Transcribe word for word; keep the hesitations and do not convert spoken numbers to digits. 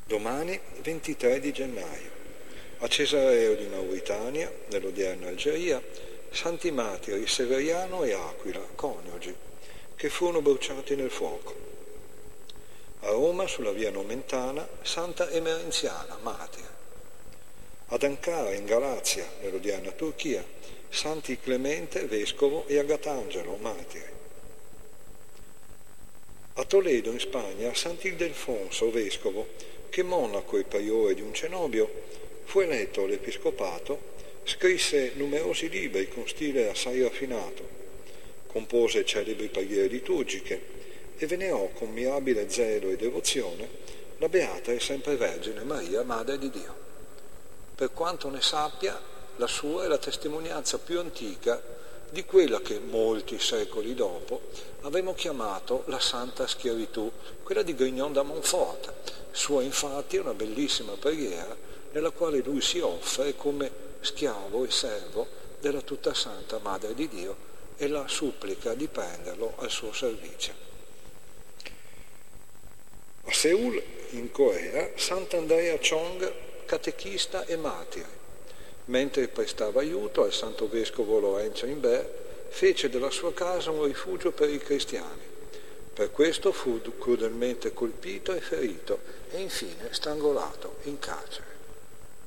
Domani, ventitré di gennaio, a Cesareo di Mauritania, nell'odierna Algeria, santi martiri Severiano e Aquila, coniugi, che furono bruciati nel fuoco. A Roma, sulla via Nomentana, Santa Emerenziana, martire. Ad Ankara, in Galazia, nell'odierna Turchia, santi Clemente, vescovo, e Agatangelo, martiri. A Toledo, in Spagna, sant'Ildefonso, vescovo, che monaco e priore di un cenobio, fu eletto all'episcopato, scrisse numerosi libri con stile assai raffinato, compose celebri preghiere liturgiche e venerò con mirabile zelo e devozione la beata e sempre Vergine Maria, Madre di Dio. Per quanto ne sappia, la sua è la testimonianza più antica di quella che molti secoli dopo avremo chiamato la Santa Schiavitù, quella di Grignon da Montfort. Sua infatti è una bellissima preghiera nella quale lui si offre come schiavo e servo della tutta santa Madre di Dio e la supplica di prenderlo al suo servizio. A Seul, in Corea, Sant'Andrea Chong, catechista e martire, mentre prestava aiuto al santo vescovo Lorenzo Imbert, fece della sua casa un rifugio per i cristiani. Per questo fu crudelmente colpito e ferito e infine strangolato in carcere.